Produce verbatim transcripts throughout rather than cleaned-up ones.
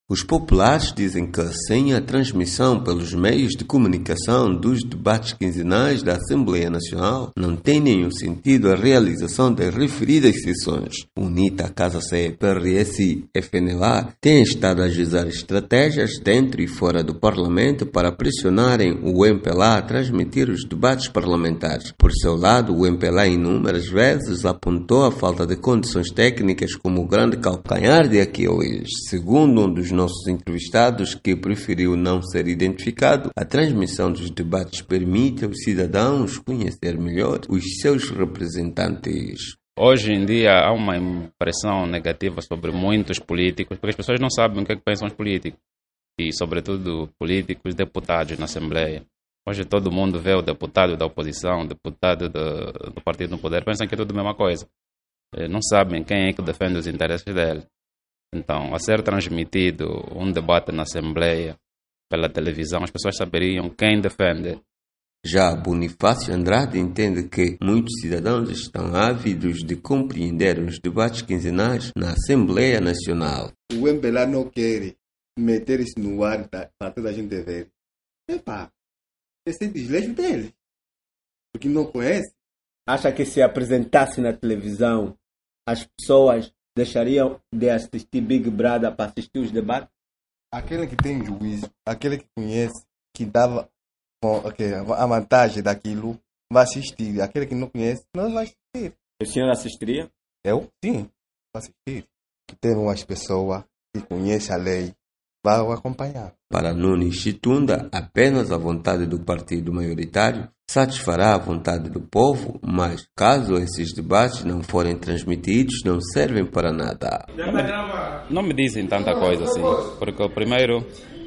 Os populares dizem que, sem a transmissão pelos meios de comunicação dos debates quinzenais da Assembleia Nacional, não tem nenhum sentido a realização das referidas sessões. UNITA, Casa C, P R S I e F N L A têm estado a ajuizar estratégias dentro e fora do Parlamento para pressionarem o M P L A a transmitir os debates parlamentares. Por seu lado, o M P L A inúmeras vezes apontou a falta de condições técnicas como o grande calcanhar de Aquiles. Segundo um dos nossos entrevistados, que preferiu não ser identificado, a transmissão dos debates permite aos cidadãos conhecer melhor os seus representantes. Hoje em dia há uma impressão negativa sobre muitos políticos, porque as pessoas não sabem o que é que pensam os políticos, e sobretudo políticos deputados na Assembleia. Hoje todo mundo vê o deputado da oposição, o deputado do, do partido no poder, pensam que é tudo a mesma coisa. Não sabem quem é que defende os interesses dele. Então, a ser transmitido um debate na Assembleia pela televisão, as pessoas saberiam quem defende. Já Bonifácio Andrade entende que muitos cidadãos estão ávidos de compreender os debates quinzenais na Assembleia Nacional. O M P L A não quer meter isso no ar para toda a gente ver. Epá, esse é o desleixo dele. Porque não conhece. Acha que se apresentasse na televisão, as pessoas deixariam de assistir Big Brother para assistir os debates? Aquele que tem juízo, aquele que conhece, que dava okay, a vantagem daquilo, vai assistir. Aquele que não conhece, não vai assistir. O senhor assistiria? Eu? Sim, vou assistir. Tem umas pessoas que conhecem a lei, vão acompanhar. Para Nunes Chitunda, apenas a vontade do partido maioritário satisfará a vontade do povo, mas caso esses debates não forem transmitidos, não servem para nada. Não me, não me dizem tanta coisa assim, porque o primeiro,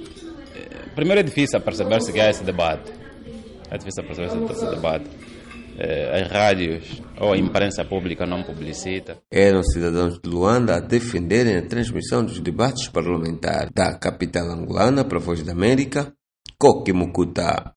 primeiro é difícil perceber-se que há esse debate. É difícil perceber-se esse debate. As rádios ou a imprensa pública não publicita. Eram cidadãos de Luanda a defenderem a transmissão dos debates parlamentares. Da capital angolana para a Voz da América, Coque Mucuta.